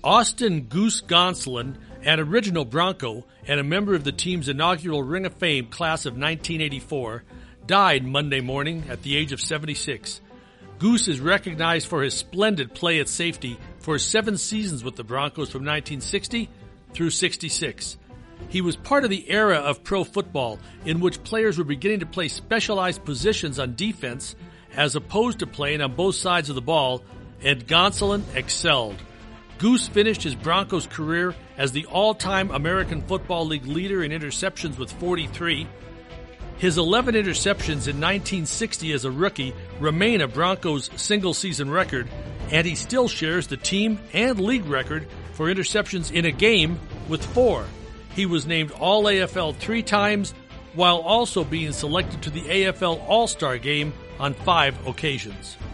Austin Goose Gonsolin, an original Bronco and a member of the team's inaugural Ring of Fame class of 1984, died Monday morning at the age of 76. Goose is recognized for his splendid play at safety for 7 seasons with the Broncos from 1960 through 66. He was part of the era of pro football in which players were beginning to play specialized positions on defense as opposed to playing on both sides of the ball, and Gonsolin excelled. Goose finished his Broncos career as the all-time American Football League leader in interceptions with 43. His 11 interceptions in 1960 as a rookie remain a Broncos single-season record, and he still shares the team and league record for interceptions in a game with 4. He was named All-AFL 3 times, while also being selected to the AFL All-Star Game on 5 occasions.